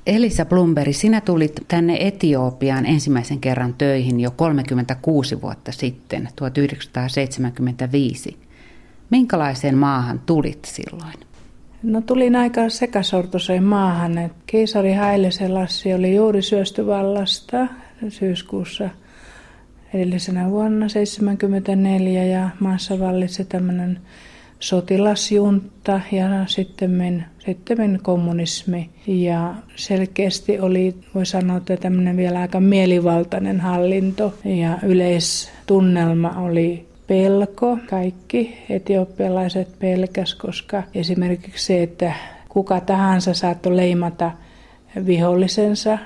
Elisa Blomberg, sinä tulit tänne Etiopiaan ensimmäisen kerran töihin jo 36 vuotta sitten, 1975. Minkälaiseen maahan tulit silloin? No tulin aika sekasortoiseen maahan. Että keisari Haile Selassie oli juuri syösty vallasta syyskuussa edellisenä vuonna 1974 ja maassa vallitsi tämmöinen sotilasjunta ja sitten kommunismi. Ja selkeästi oli, voi sanoa, että tämmöinen vielä aika mielivaltainen hallinto ja yleistunnelma oli pelko. Kaikki etiopialaiset pelkäs, koska esimerkiksi se, että kuka tahansa saattoi leimata vihollisensa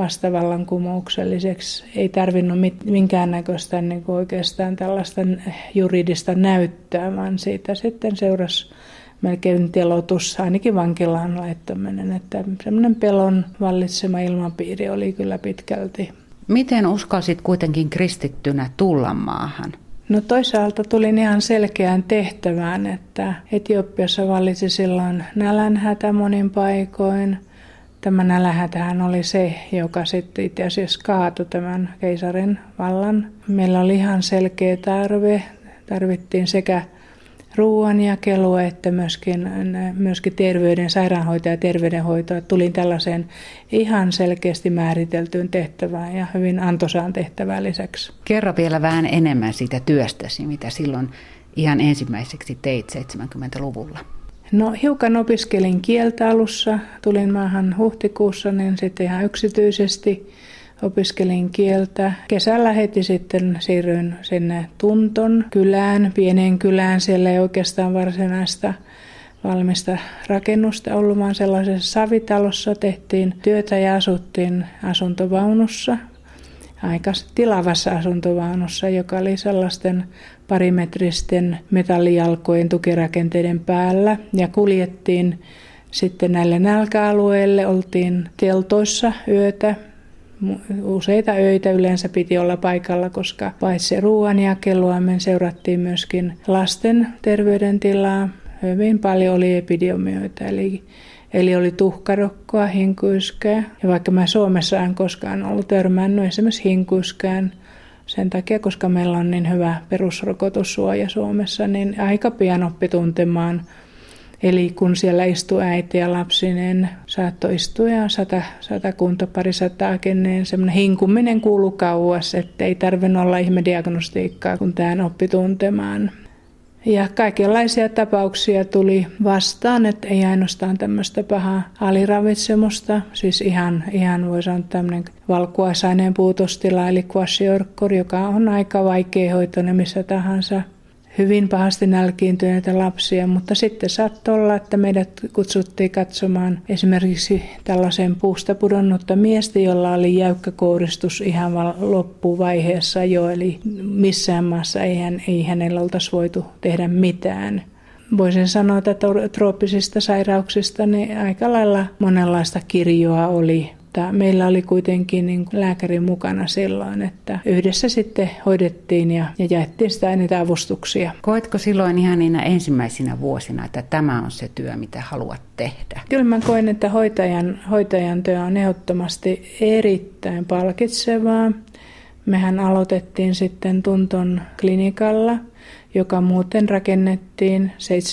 vastavallankumoukselliseksi. Ei tarvinnut minkäännäköistä niin kuin oikeastaan tällaista juridista näyttöä, vaan siitä sitten seurasi melkein telotus, ainakin vankilaan laittaminen. Että semmoinen pelon vallitsema ilmapiiri oli kyllä pitkälti. Miten uskalsit kuitenkin kristittynä tulla maahan? No toisaalta tulin ihan selkeään tehtävään, että Etiopiassa vallitsi silloin nälänhätä monin paikoin. Tämä nälänhätähän oli se, joka sitten itse asiassa kaatoi tämän keisarin vallan. Meillä oli ihan selkeä tarve. Tarvittiin sekä ruoanjakelua että myöskin sairaanhoitoa ja terveydenhoitoa. Tulin tällaiseen ihan selkeästi määriteltyyn tehtävään ja hyvin antoisaan tehtävään lisäksi. Kerro vielä vähän enemmän siitä työstäsi, mitä silloin ihan ensimmäiseksi teit 70-luvulla. No hiukan opiskelin kieltä alussa. Tulin maahan huhtikuussa, niin sitten ihan yksityisesti opiskelin kieltä. Kesällä heti sitten siirryin sinne Tunton kylään, pieneen kylään. Siellä ei oikeastaan varsinaista valmista rakennusta ollut, vaan sellaisessa savitalossa tehtiin työtä ja asuttiin asuntovaunussa. Aika tilavassa asuntovaunussa, joka oli sellaisten parimetristen metallijalkojen tukirakenteiden päällä. Ja kuljettiin sitten näille nälkäalueille, oltiin teltoissa yötä. Useita öitä yleensä piti olla paikalla, koska paitsi ruoanjakelua me seurattiin myöskin lasten terveydentilaa. Hyvin paljon oli epidemioita, eli oli tuhkarokkoa, hinkuyskää. Ja vaikka mä Suomessa en koskaan ollut törmännyt esimerkiksi hinkuyskään sen takia, koska meillä on niin hyvä perusrokotussuoja Suomessa, niin aika pian oppi tuntemaan. Eli kun siellä istui äiti ja lapsinen, saattoi istua ja parisataakin, niin semmoinen hinkuminen kuului kauas, ettei tarvinnut olla ihmediagnostiikkaa, kun tämän oppi tuntemaan. Ja kaikenlaisia tapauksia tuli vastaan, että ei ainoastaan tämmöistä pahaa aliravitsemusta, siis ihan voi sanoa tämmöinen valkuaisaineen puutostila, eli kwashiorkor, joka on aika vaikea hoitoinen missä tahansa. Hyvin pahasti nälkiintyneitä lapsia, mutta sitten saattoi olla, että meidät kutsuttiin katsomaan esimerkiksi tällaisen puusta pudonnutta miestä, jolla oli jäykkä kouristus ihan loppuvaiheessa jo, eli missään maassa ei hänellä oltaisi voitu tehdä mitään. Voisin sanoa, että trooppisista sairauksista niin aika lailla monenlaista kirjoa oli. Meillä oli kuitenkin niin lääkäri mukana silloin, että yhdessä sitten hoidettiin ja jaettiin niitä avustuksia. Koetko silloin ihan niinä ensimmäisinä vuosina, että tämä on se työ, mitä haluat tehdä? Kyllä mä koen, että hoitajan työ on ehdottomasti erittäin palkitsevaa. Mehän aloitettiin sitten Tunton klinikalla, joka muuten rakennettiin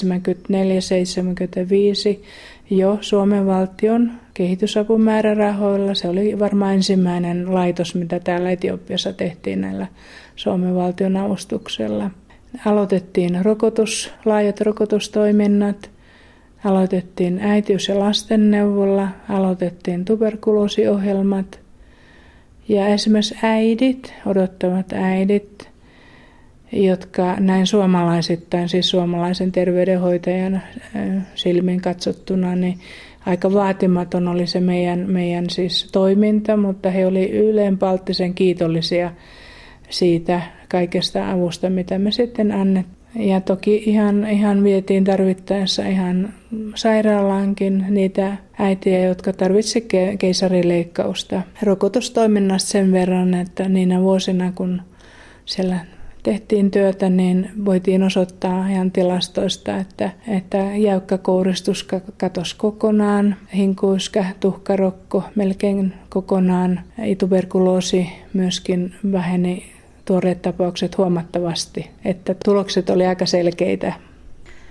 74-75 jo Suomen valtion kehitysapumäärärahoilla. Se oli varmaan ensimmäinen laitos, mitä täällä Etiopiassa tehtiin näillä Suomen valtion avustuksella. Aloitettiin laajat rokotustoiminnat, aloitettiin äitiys- ja lastenneuvola, aloitettiin tuberkuloosiohjelmat. Ja esimerkiksi odottavat äidit, jotka näin suomalaisittain, siis suomalaisen terveydenhoitajan silmin katsottuna, niin aika vaatimaton oli se meidän siis toiminta, mutta he olivat ylenpalttisen kiitollisia siitä kaikesta avusta, mitä me sitten annettiin. Ja toki ihan vietiin tarvittaessa ihan sairaalaankin niitä äitiä, jotka tarvitsivat keisarileikkausta. Rokotustoiminnasta sen verran, että niinä vuosina, kun siellä tehtiin työtä, niin voitiin osoittaa ihan tilastoista, että jäykkä kouristus katosi kokonaan, hinkuyskä, tuhkarokko melkein kokonaan, tuberkuloosi myöskin väheni, tuoreet tapaukset huomattavasti, että tulokset oli aika selkeitä.